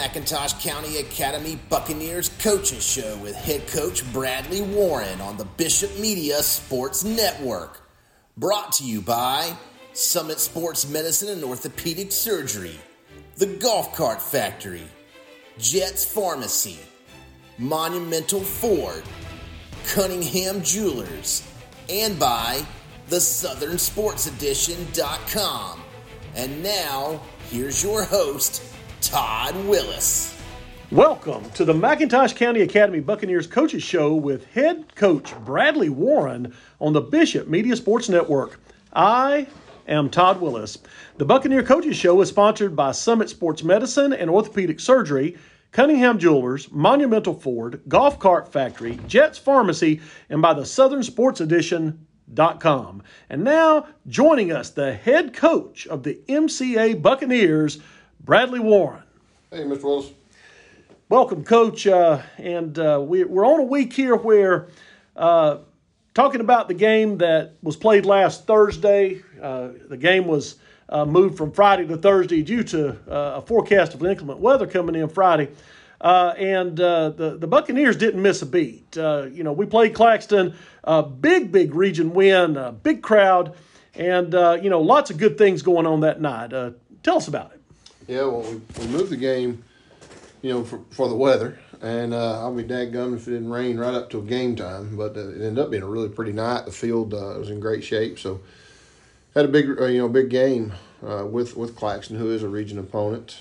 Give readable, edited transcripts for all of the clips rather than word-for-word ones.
McIntosh County Academy Buccaneers Coaches Show with head coach Bradley Warren on the Bishop Media Sports Network. Brought to you by Summit Sports Medicine and Orthopedic Surgery, The Golf Cart Factory, Jets Pharmacy, Monumental Ford, Cunningham Jewelers, and by the SouthernSportsEdition.com. And now, here's your host, Todd Willis. Welcome to the McIntosh County Academy Buccaneers Coaches Show with head coach Bradley Warren on the Bishop Media Sports Network. I am Todd Willis. The Buccaneer Coaches Show is sponsored by Summit Sports Medicine and Orthopedic Surgery, Cunningham Jewelers, Monumental Ford, Golf Cart Factory, Jets Pharmacy, and by the SouthernSportsEdition.com. And now, joining us, the head coach of the MCA Buccaneers, Bradley Warren. Hey, Mr. Willis. Welcome, Coach. We're on a week here where talking about the game that was played last Thursday. The game was moved from Friday to Thursday due to a forecast of inclement weather coming in Friday. And the Buccaneers didn't miss a beat. We played Claxton, a big region win, a big crowd, and, lots of good things going on that night. Tell us about it. Yeah, well, we moved the game, for the weather, and I'll be dadgum if it didn't rain right up till game time, but it ended up being a really pretty night. The field was in great shape, so had a big game with Claxton, who is a region opponent.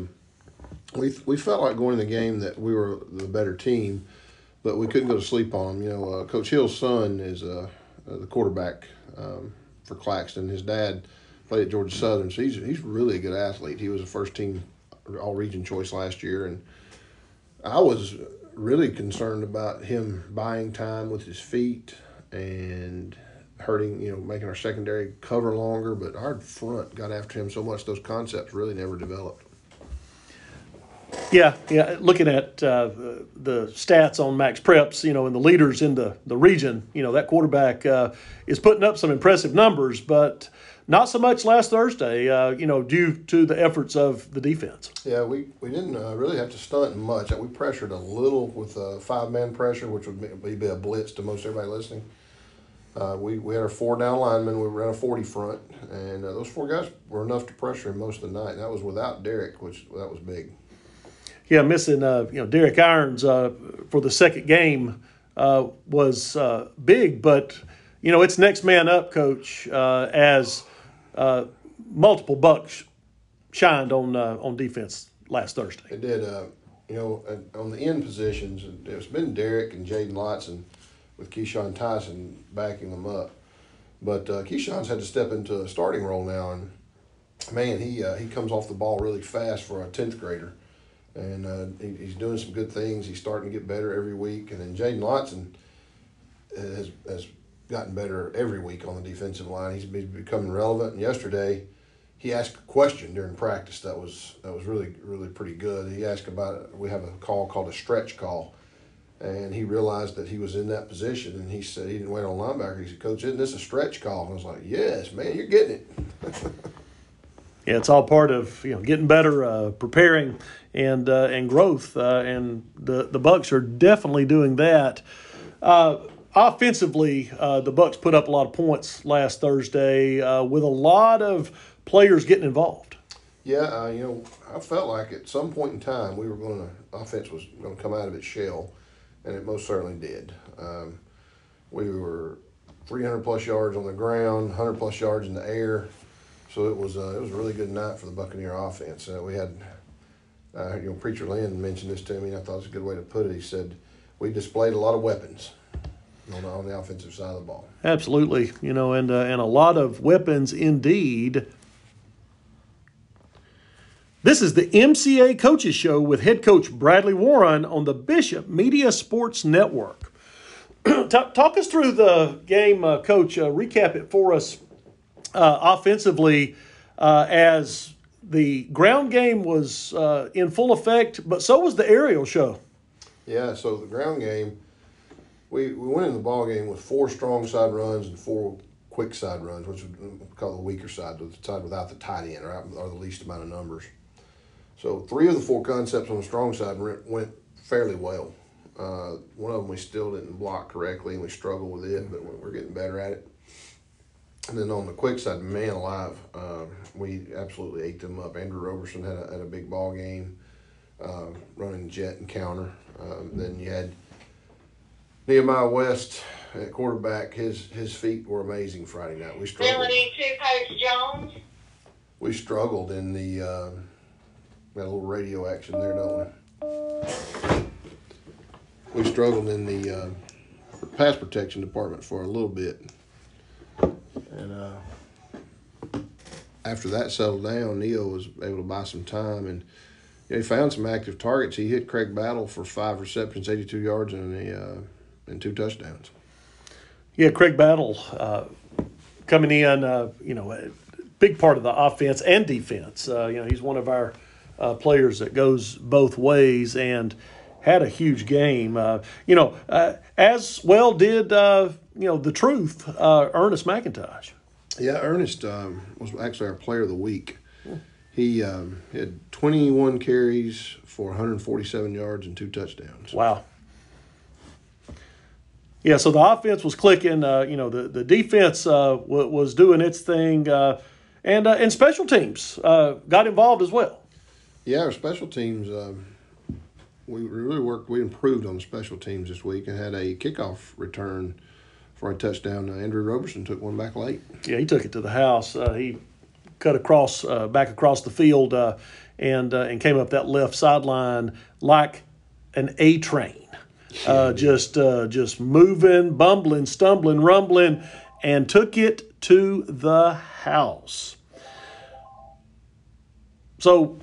We felt like going in the game that we were the better team, but we couldn't go to sleep on them. Coach Hill's son is the quarterback for Claxton. His dad played at Georgia Southern, so he's really a good athlete. He was a first-team all-region choice last year, and I was really concerned about him buying time with his feet and hurting, making our secondary cover longer, but our front got after him so much those concepts really never developed. Yeah. Looking at the stats on Max Preps, and the leaders in the region, that quarterback is putting up some impressive numbers, but not so much last Thursday, due to the efforts of the defense. Yeah, we didn't really have to stunt much. We pressured a little with five-man pressure, which would be a blitz to most everybody listening. We had our four down linemen. We ran a 40 front, and those four guys were enough to pressure him most of the night. And that was without Derek, that was big. Yeah, missing Derek Irons for the second game was big, but it's next man up, Coach, as multiple Bucks shined on defense last Thursday. It did. On the end positions, it's been Derek and Jaden Lotson with Keyshawn Tyson backing them up, but Keyshawn's had to step into a starting role now, and man, he comes off the ball really fast for a 10th grader. And he's doing some good things. He's starting to get better every week. And then Jaden Lotson has gotten better every week on the defensive line. He's becoming relevant. And yesterday, he asked a question during practice that was really, really pretty good. He asked about, we have a call called a stretch call. And he realized that he was in that position. And he said he didn't wait on linebacker. He said, "Coach, isn't this a stretch call?" And I was like, "Yes, man, you're getting it." Yeah, it's all part of getting better, preparing, and growth, and the Bucks are definitely doing that. Offensively, the Bucks put up a lot of points last Thursday with a lot of players getting involved. Yeah, I felt like at some point in time offense was going to come out of its shell, and it most certainly did. We were 300 plus yards on the ground, 100 plus yards in the air. So it was a really good night for the Buccaneer offense. We had, Preacher Lynn mentioned this to me, and I thought it was a good way to put it. He said, we displayed a lot of weapons on the offensive side of the ball. Absolutely, and a lot of weapons indeed. This is the MCA Coaches Show with head coach Bradley Warren on the Bishop Media Sports Network. Talk us through the game, Coach. Recap it for us. Offensively, as the ground game was in full effect, but so was the aerial show. Yeah, so the ground game, we went in the ball game with 4 strong side runs and 4 quick side runs, which we call the weaker side, the side without the tight end or the least amount of numbers. So 3 of the 4 concepts on the strong side went fairly well. One of them we still didn't block correctly, and we struggled with it, but we're getting better at it. And then on the quick side, man alive, we absolutely ate them up. Andrew Roberson had a big ball game, running jet and counter. Then you had Nehemiah West at quarterback. His feet were amazing Friday night. We struggled. Coach Jones. We struggled in the got a little radio action there, don't we? We struggled in the pass protection department for a little bit. And after that settled down, Neo was able to buy some time, and he found some active targets. He hit Craig Battle for 5 receptions, 82 yards, and 2 touchdowns. Yeah, Craig Battle coming in, a big part of the offense and defense. He's one of our players that goes both ways and had a huge game. As well did the truth, Ernest McIntosh. Yeah, Ernest was actually our player of the week. He had 21 carries for 147 yards and 2 touchdowns. Wow. Yeah, so the offense was clicking. The defense was doing its thing, and special teams got involved as well. Yeah, our special teams, we really worked. We improved on the special teams this week and had a kickoff return for a touchdown. Andrew Roberson took one back late. Yeah, he took it to the house. He cut back across the field and came up that left sideline like an A train. Just moving, bumbling, stumbling, rumbling, and took it to the house. So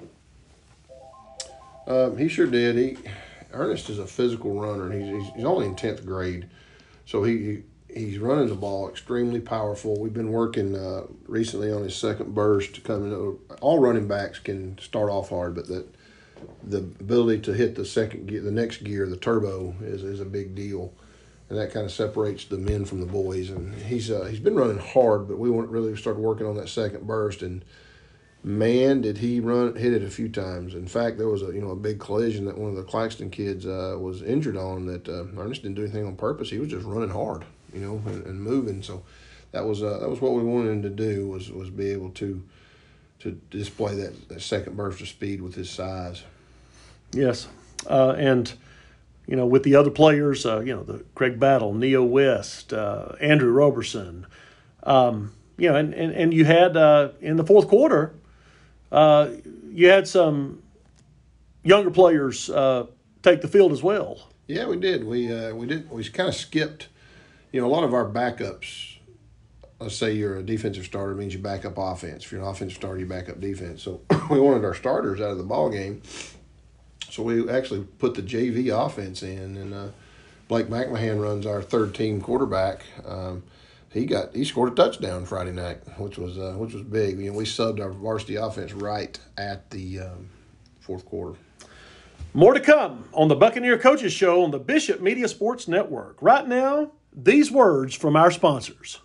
he sure did. Ernest is a physical runner, and he's only in 10th grade, so he's running the ball extremely powerful. We've been working recently on his second burst coming. All running backs can start off hard, but the ability to hit the second gear, the next gear, the turbo, is a big deal, and that kind of separates the men from the boys. And he's been running hard, but we really started working on that second burst, and man, did he hit it a few times. In fact, there was a big collision that one of the Claxton kids was injured on that Ernest didn't do anything on purpose. He was just running hard, and moving. So that was what we wanted him to do was be able to display that second burst of speed with his size. Yes, and with the other players, the Craig Battle, Neo West, Andrew Roberson, and you had in the fourth quarter, you had some younger players take the field as well. Yeah, we did. We kind of skipped. A lot of our backups. Let's say you're a defensive starter, means you back up offense. If you're an offensive starter, you back up defense. So we wanted our starters out of the ball game. So we actually put the JV offense in, and Blake McMahon runs our third team quarterback. He scored a touchdown Friday night, which was big. We subbed our varsity offense right at the fourth quarter. More to come on the Buccaneer Coaches Show on the Bishop Media Sports Network. Right now, these words from our sponsors.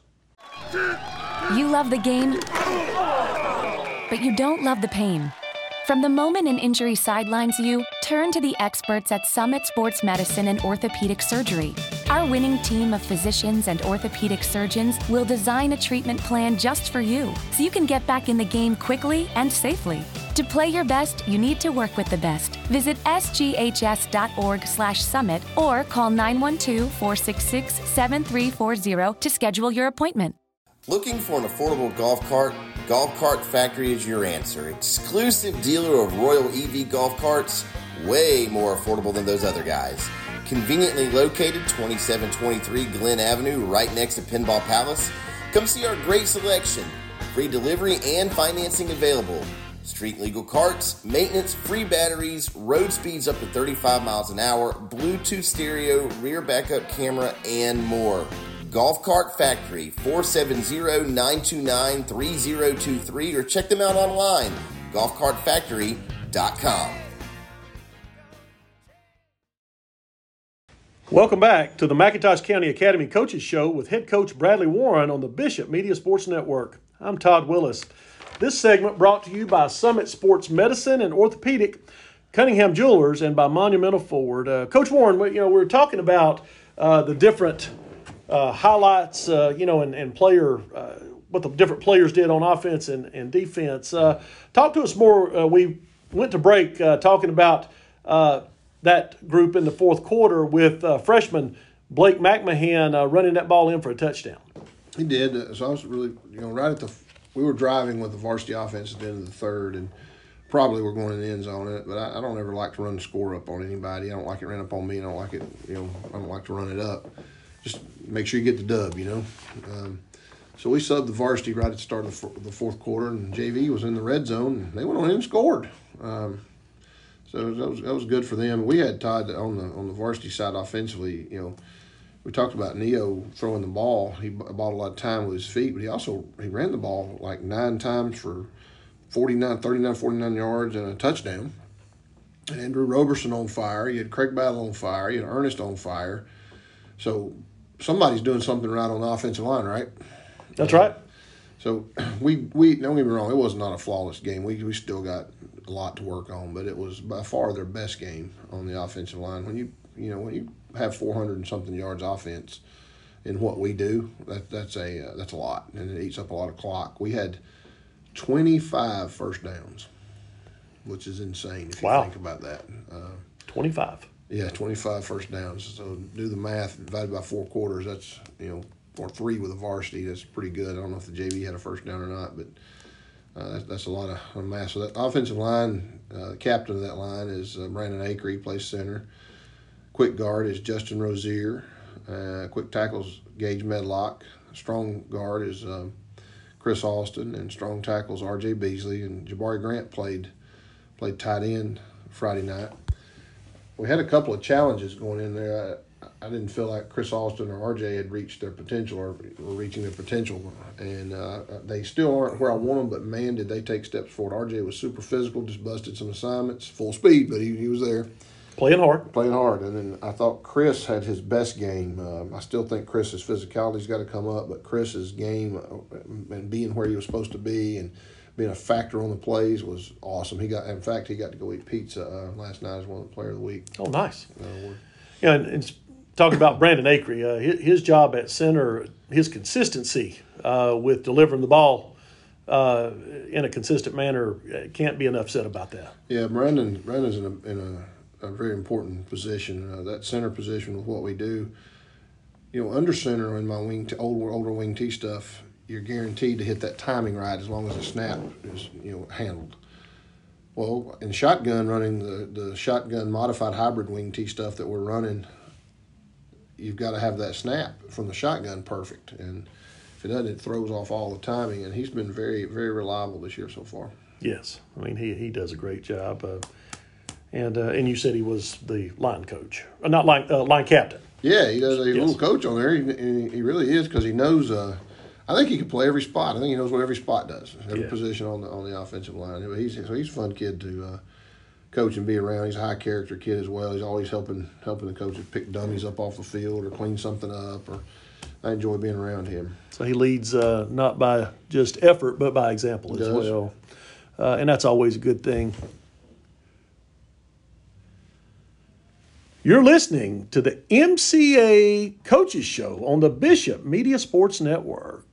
You love the game, but you don't love the pain. From the moment an injury sidelines you, turn to the experts at Summit Sports Medicine and Orthopedic Surgery. Our winning team of physicians and orthopedic surgeons will design a treatment plan just for you, so you can get back in the game quickly and safely. To play your best, you need to work with the best. Visit sghs.org/summit or call 912-466-7340 to schedule your appointment. Looking for an affordable golf cart? Golf Cart Factory is your answer. Exclusive dealer of Royal EV golf carts, way more affordable than those other guys. Conveniently located 2723 Glen Avenue, right next to Pinball Palace. Come see our great selection. Free delivery and financing available. Street legal carts, maintenance, free batteries, road speeds up to 35 miles an hour, Bluetooth stereo, rear backup camera, and more. Golf Cart Factory, 470-929-3023, or check them out online, golfcartfactory.com. Welcome back to the McIntosh County Academy Coaches Show with head coach Bradley Warren on the Bishop Media Sports Network. I'm Todd Willis. This segment brought to you by Summit Sports Medicine and Orthopedic, Cunningham Jewelers, and by Monumental Ford. Coach Warren, we're talking about the different highlights, and player, what the different players did on offense and defense. Talk to us more. We went to break talking about that group in the fourth quarter with freshman Blake McMahon running that ball in for a touchdown. He did. So I was really, right at we were driving with the varsity offense at the end of the third, and probably we're going in the end zone in it, but I don't ever like to run the score up on anybody. I don't like it ran up on me. I don't like it, I don't like to run it up. Just make sure you get the dub, So we subbed the varsity right at the start of the fourth quarter, and JV was in the red zone, and they went on in and scored. So that was good for them. We had Todd on the varsity side offensively. We talked about Neo throwing the ball. He bought a lot of time with his feet, but he ran the ball like 9 times for 49 yards and a touchdown. And Andrew Roberson on fire. You had Craig Battle on fire. You had Ernest on fire. So somebody's doing something right on the offensive line, right? That's right. So we don't get me wrong, it was not a flawless game. We still got a lot to work on, but it was by far their best game on the offensive line. When you have 400 and something yards offense in what we do, that's a lot, and it eats up a lot of clock. We had 25 first downs, which is insane if you think about that. 25. Yeah, 25 first downs. So do the math, divided by 4 quarters, that's, or 3 with a varsity, that's pretty good. I don't know if the JV had a first down or not, but that's a lot of math. So that offensive line, the captain of that line is Brandon Acre, he plays center. Quick guard is Justin Rozier. Quick tackles, Gage Medlock. Strong guard is Chris Austin, and strong tackles R.J. Beasley, and Jabari Grant played tight end Friday night. We had a couple of challenges going in there. I didn't feel like Chris Austin or R.J. had reached their potential or were reaching their potential, and they still aren't where I want them, but man, did they take steps forward. R.J. was super physical, just busted some assignments, full speed, but he was there. Playing hard. And then I thought Chris had his best game. I still think Chris's physicality's got to come up, but Chris's game and being where he was supposed to be and being a factor on the plays was awesome. He got to go eat pizza last night as one of the player of the week. Oh, nice. And talking about Brandon Acre, his job at center, his consistency with delivering the ball in a consistent manner, can't be enough said about that. Yeah, Brandon's in a very important position. That center position with what we do, under center in my older wing T stuff, you're guaranteed to hit that timing right as long as the snap is handled. Well, in shotgun, running the shotgun modified hybrid wing T stuff that we're running, you've got to have that snap from the shotgun perfect, and if it doesn't, it throws off all the timing. And he's been very, very reliable this year so far. Yes, I mean he does a great job. And you said he was the line coach, line captain. Yeah, he does a little coach on there. He really is, because he knows. I think he can play every spot. I think he knows what every spot does, every position on the offensive line. He's a fun kid to coach and be around. He's a high character kid as well. He's always helping the coaches pick dummies up off the field or clean something up. Or I enjoy being around him. So he leads not by just effort, but by example as well, and that's always a good thing. You're listening to the MCA Coaches Show on the Bishop Media Sports Network.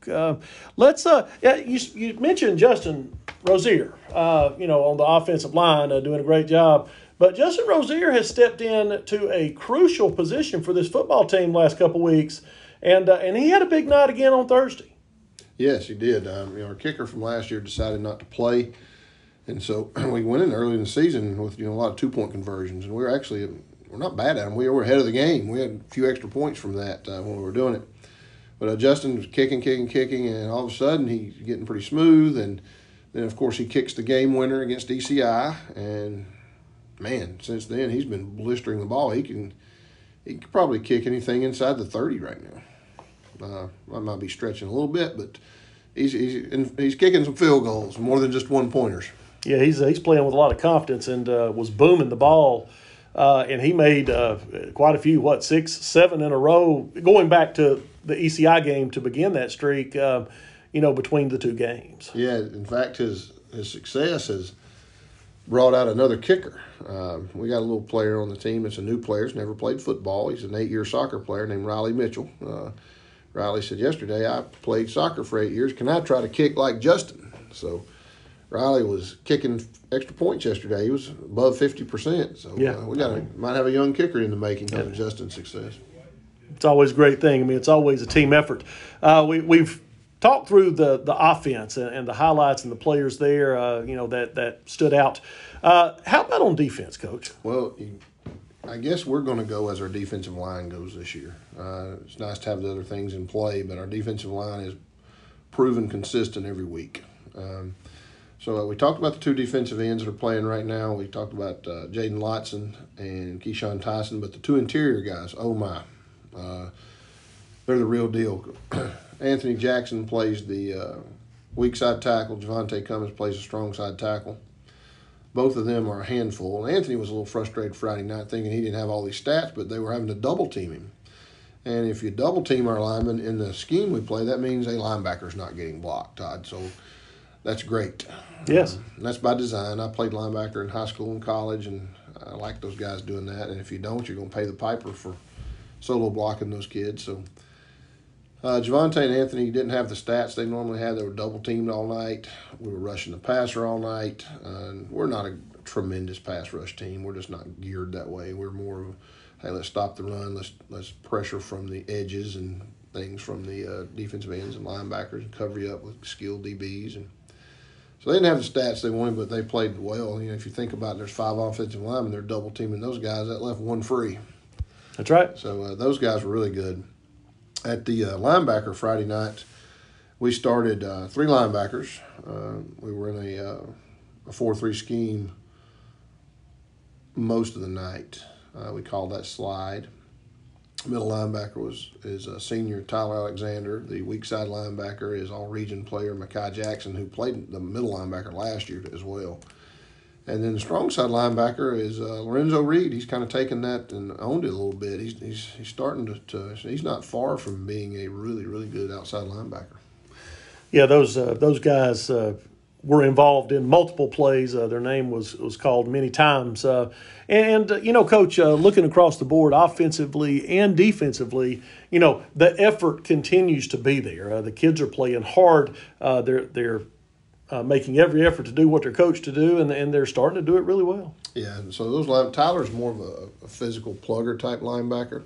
You mentioned Justin Rozier, on the offensive line, doing a great job. But Justin Rozier has stepped in to a crucial position for this football team last couple weeks, and he had a big night again on Thursday. Yes, he did. Our kicker from last year decided not to play, and so we went in early in the season with a lot of 2-point conversions, and we're not bad at them. We were ahead of the game. We had a few extra points from that when we were doing it. But Justin was kicking, and all of a sudden he's getting pretty smooth. And then, of course, he kicks the game winner against ECI. And, man, since then he's been blistering the ball. He can probably kick anything inside the 30 right now. I might be stretching a little bit, but he's kicking some field goals, more than just 1-pointers. Yeah, he's playing with a lot of confidence and was booming the ball. And he made quite a few, 6, 7 in a row, going back to the ECI game to begin that streak. between the two games. Yeah, in fact, his success has brought out another kicker. We got a little player on the team that's a new player. He's never played football. He's an 8-year soccer player named Riley Mitchell. Riley said yesterday, I played soccer for 8 years. Can I try to kick like Justin? So Riley was kicking extra points yesterday. He was above 50%. So we might have a young kicker in the making because of Justin's success. It's always a great thing. I mean, it's always a team effort. We've talked through the offense and the highlights and the players there, that stood out. How about on defense, Coach? Well, I guess we're going to go as our defensive line goes this year. It's nice to have the other things in play, but our defensive line is proven consistent every week. So we talked about the two defensive ends that are playing right now. We talked about Jaden Lotson and Keyshawn Tyson, but the two interior guys, oh my, they're the real deal. Anthony Jackson plays the weak side tackle. Javante Cummins plays the strong side tackle. Both of them are a handful. Anthony was a little frustrated Friday night thinking he didn't have all these stats, but they were having to double team him. And if you double team our linemen in the scheme we play, that means a linebacker's not getting blocked, Todd. So that's great. Yes. And that's by design. I played linebacker in high school and college, and I like those guys doing that. And if you don't, you're going to pay the piper for solo blocking those kids. So Javante and Anthony didn't have the stats they normally had. They were double teamed all night. We were rushing the passer all night. We're not a tremendous pass rush team. We're just not geared that way. We're more of, hey, let's stop the run. Let's pressure from the edges and things from the defensive ends and linebackers and cover you up with skilled DBs. And so they didn't have the stats they wanted, but they played well. If you think about it, there's 5 offensive linemen. They're double teaming those guys. That left one free. That's right. So those guys were really good. At the linebacker Friday night, we started 3 linebackers. We were in a 4-3 scheme most of the night. We called that slide. Middle linebacker is senior Tyler Alexander. The weak side linebacker is all-region player Mekhi Jackson, who played the middle linebacker last year as well. And then the strong side linebacker is Lorenzo Reed. He's kind of taken that and owned it a little bit. He's starting to he's not far from being a really, really good outside linebacker. Yeah, those guys were involved in multiple plays. Their name was called many times. Coach, looking across the board offensively and defensively, the effort continues to be there. The kids are playing hard. They're making every effort to do what they're coached to do, and they're starting to do it really well. Yeah, and so Tyler's more of a physical plugger type linebacker.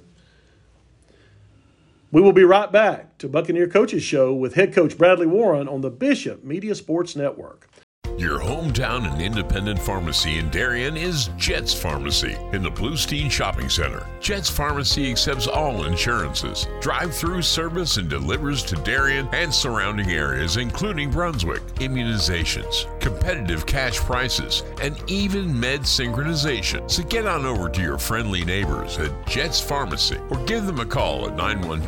We will be right back to Buccaneer Coaches Show with head coach Bradley Warren on the Bishop Media Sports Network. Your hometown and independent pharmacy in Darien is Jets Pharmacy in the Bluestein Shopping Center. Jets Pharmacy accepts all insurances, drive-through service, and delivers to Darien and surrounding areas, including Brunswick, immunizations, competitive cash prices, and even med synchronization. So get on over to your friendly neighbors at Jets Pharmacy or give them a call at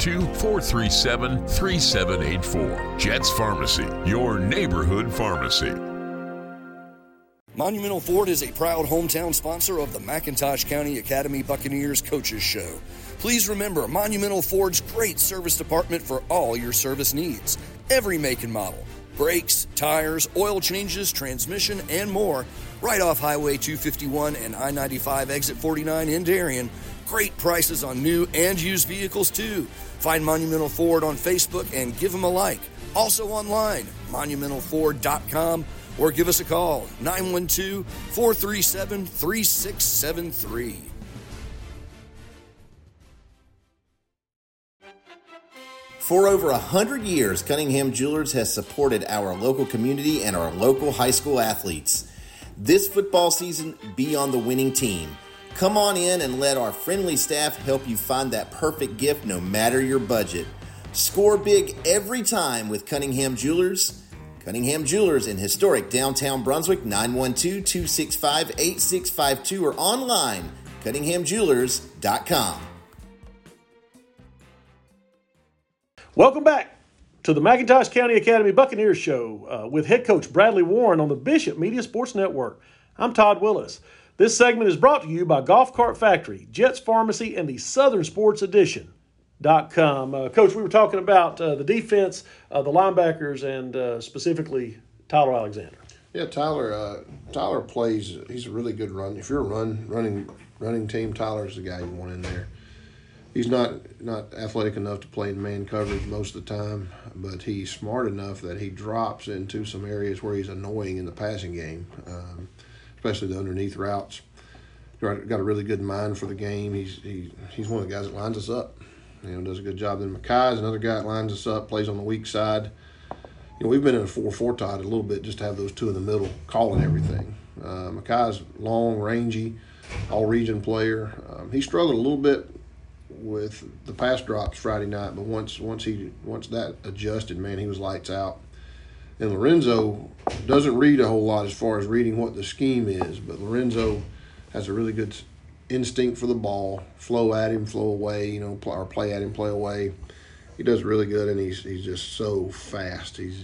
912-437-3784. Jets Pharmacy, your neighborhood pharmacy. Monumental Ford is a proud hometown sponsor of the McIntosh County Academy Buccaneers Coaches Show. Please remember Monumental Ford's great service department for all your service needs. Every make and model. Brakes, tires, oil changes, transmission, and more. Right off Highway 251 and I-95 Exit 49 in Darien. Great prices on new and used vehicles, too. Find Monumental Ford on Facebook and give them a like. Also online, monumentalford.com. Or give us a call, 912-437-3673. For over 100 years, Cunningham Jewelers has supported our local community and our local high school athletes. This football season, be on the winning team. Come on in and let our friendly staff help you find that perfect gift no matter your budget. Score big every time with Cunningham Jewelers. Cunningham Jewelers in historic downtown Brunswick, 912-265-8652 or online, cunninghamjewelers.com. Welcome back to the McIntosh County Academy Buccaneers Show with head coach Bradley Warren on the Bishop Media Sports Network. I'm Todd Willis. This segment is brought to you by Golf Cart Factory, Jets Pharmacy, and the Southern Sports Edition. Coach, we were talking about the defense, the linebackers, and specifically Tyler Alexander. Yeah, Tyler plays. He's a really good run. If you're a running team, Tyler's the guy you want in there. He's not athletic enough to play in man coverage most of the time, but he's smart enough that he drops into some areas where he's annoying in the passing game, especially the underneath routes. Got a really good mind for the game. He's one of the guys that lines us up. Does a good job. Then Makai's another guy that lines us up, plays on the weak side. We've been in a 4-4 tied a little bit just to have those two in the middle calling everything. Makai's long, rangy, all-region player. He struggled a little bit with the pass drops Friday night, but once that adjusted, man, he was lights out. And Lorenzo doesn't read a whole lot as far as reading what the scheme is, but Lorenzo has a really good instinct for the ball, flow at him, flow away, or play at him, play away. He does really good, and he's just so fast. He's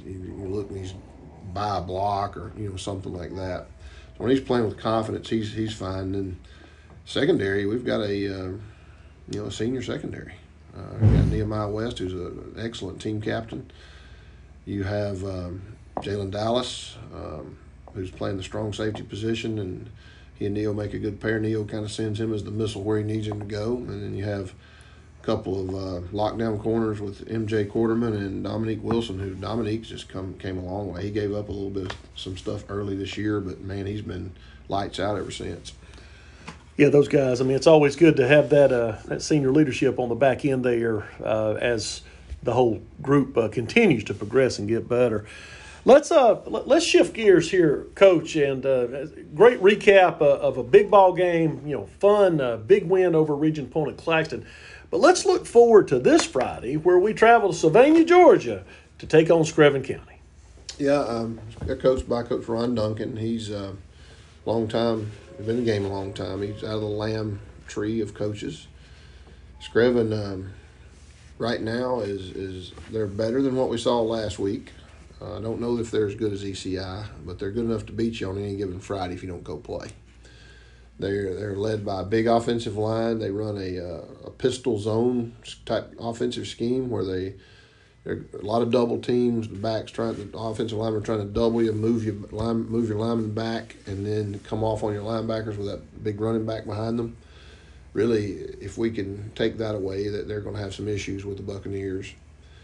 by a block or something like that. So when he's playing with confidence, he's fine. And secondary, we've got a senior secondary. We've got Nehemiah West, who's an excellent team captain. You have Jalen Dallas, who's playing the strong safety position, and he and Neil make a good pair. Neil kind of sends him as the missile where he needs him to go. And then you have a couple of lockdown corners with MJ Quarterman and Dominique Wilson, who Dominique's just came a long way. He gave up a little bit of some stuff early this year, but, man, he's been lights out ever since. Yeah, those guys. I mean, it's always good to have that senior leadership on the back end there as the whole group continues to progress and get better. Let's shift gears here, Coach, and great recap of a big ball game. Fun, big win over region opponent Claxton. But let's look forward to this Friday, where we travel to Sylvania, Georgia, to take on Screven County. Yeah, they're coached by Coach Ron Duncan. He's a long time. He's been in the game a long time. He's out of the Lamb tree of coaches. Screven right now is they're better than what we saw last week. I don't know if they're as good as ECI, but they're good enough to beat you on any given Friday if you don't go play. They're led by a big offensive line. They run a pistol zone type offensive scheme where there are a lot of double teams. The offensive linemen are trying to double you, move your lineman back, and then come off on your linebackers with that big running back behind them. Really, if we can take that away, that they're going to have some issues with the Buccaneers.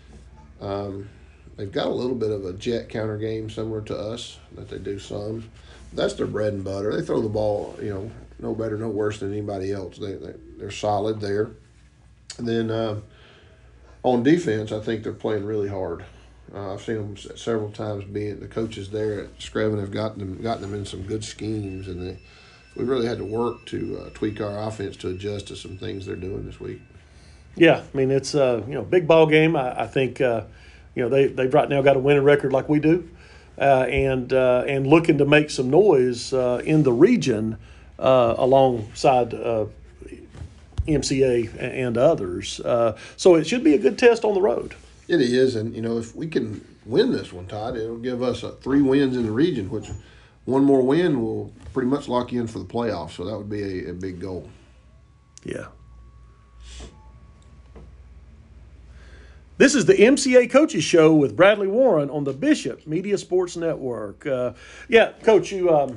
They've got a little bit of a jet counter game similar to us that they do some. That's their bread and butter. They throw the ball, no better, no worse than anybody else. They're solid there. And then on defense, I think they're playing really hard. I've seen them several times. The coaches there at Screven have gotten them in some good schemes, and we really had to work to tweak our offense to adjust to some things they're doing this week. Yeah, I mean it's big ball game. I think they've right now got a winning record like we do, and looking to make some noise in the region alongside MCA and others. So it should be a good test on the road. It is, and if we can win this one, Todd, it'll give us 3 wins in the region, which one more win will pretty much lock you in for the playoffs. So that would be a big goal. Yeah. This is the MCA Coaches Show with Bradley Warren on the Bishop Media Sports Network. Coach,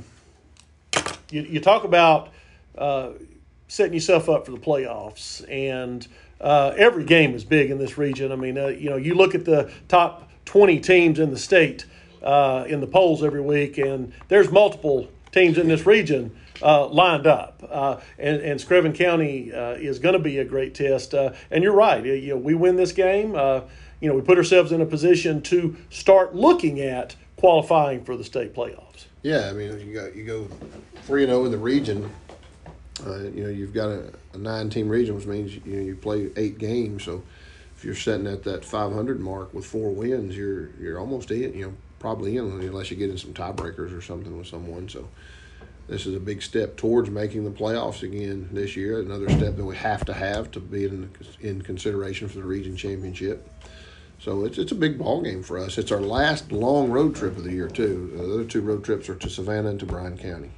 you talk about setting yourself up for the playoffs, and every game is big in this region. I mean, you look at the top 20 teams in the state in the polls every week, and there's multiple teams in this region lined up. And Screven County is going to be a great test. And you're right. We win this game. We put ourselves in a position to start looking at qualifying for the state playoffs. Yeah, I mean, you go 3-0 in the region. You've got a 9-team region, which means you play 8 games. So if you're sitting at that 500 mark with 4 wins, you're almost in. Probably in, unless you get in some tiebreakers or something with someone. So this is a big step towards making the playoffs again this year. Another step that we have to be in consideration for the region championship. So it's a big ball game for us. It's our last long road trip of the year too. The other 2 road trips are to Savannah and to Bryan County.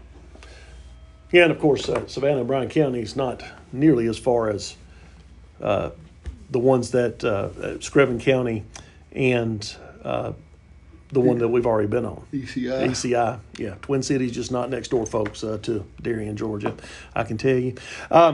Yeah, and of course Savannah and Bryan County is not nearly as far as the ones that Screven County and the one that we've already been on. ECI. ECI, yeah. Twin Cities, just not next door, folks, to Darien, Georgia, I can tell you.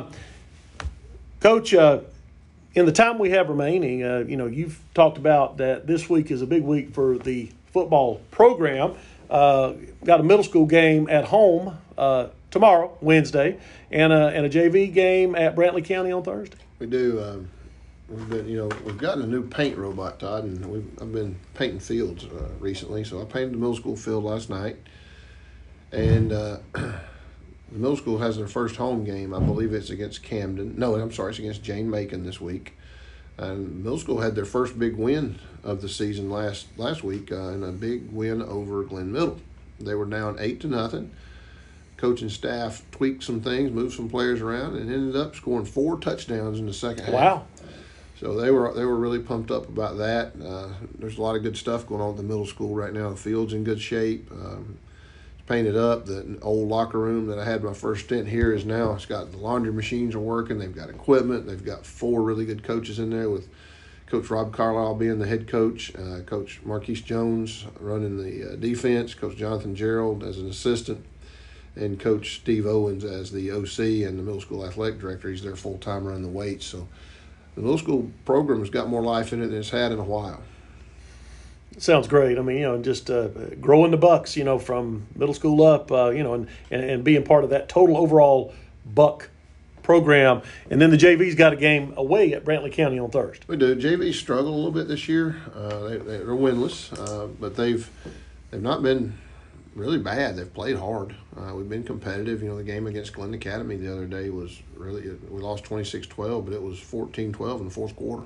Coach, in the time we have remaining, you've talked about that this week is a big week for the football program. Got a middle school game at home tomorrow, Wednesday, and a JV game at Brantley County on Thursday. We do. We've gotten a new paint robot, Todd, and I've been painting fields recently. So I painted the middle school field last night, and the middle school has their first home game. I believe it's against Camden. No, I'm sorry, it's against Jane Macon this week. And middle school had their first big win of the season last week, and a big win over Glen Middle. They were down 8-0. Coach and staff tweaked some things, moved some players around, and ended up scoring 4 touchdowns in the second half. Wow. So they were really pumped up about that. There's a lot of good stuff going on at the middle school right now. The field's in good shape. It's painted up. The old locker room that I had my first stint here is now, it's got the laundry machines are working. They've got equipment. They've got 4 really good coaches in there, with Coach Rob Carlisle being the head coach, Coach Marquise Jones running the defense, Coach Jonathan Gerald as an assistant, and Coach Steve Owens as the OC and the middle school athletic director. He's there full-time running the weights. So the middle school program has got more life in it than it's had in a while. Sounds great. I mean, just growing the Bucks, from middle school up, and being part of that total overall Buck program. And then the JV's got a game away at Brantley County on Thursday. We do. JV struggled a little bit this year. They're winless, but they've not been really bad. They've played hard. We've been competitive. The game against Glen Academy the other day was really, we lost 26-12, but it was 14-12 in the fourth quarter.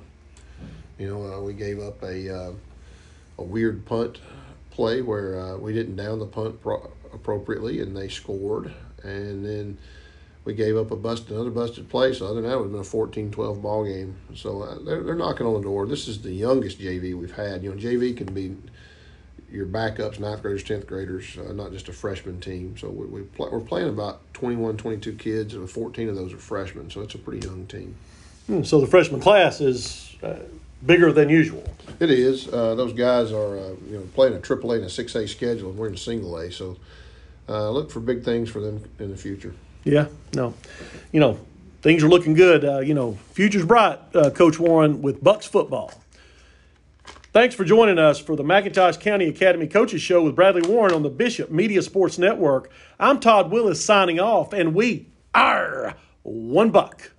We gave up a weird punt play where we didn't down the punt appropriately, and they scored. And then we gave up another busted play. So other than that, it would have been a 14-12 ball game. So they're knocking on the door. This is the youngest JV we've had. JV can be your backups, 9th graders, 10th graders, not just a freshman team. So we're playing about 21, 22 kids, and 14 of those are freshmen. So it's a pretty young team. So the freshman class is bigger than usual. It is. Those guys are playing a AAA and a 6A schedule, and we're in single A. So look for big things for them in the future. Yeah, no. Things are looking good. Future's bright, Coach Warren, with Bucks football. Thanks for joining us for the McIntosh County Academy Coaches Show with Bradley Warren on the Bishop Media Sports Network. I'm Todd Willis signing off, and we are one Buck.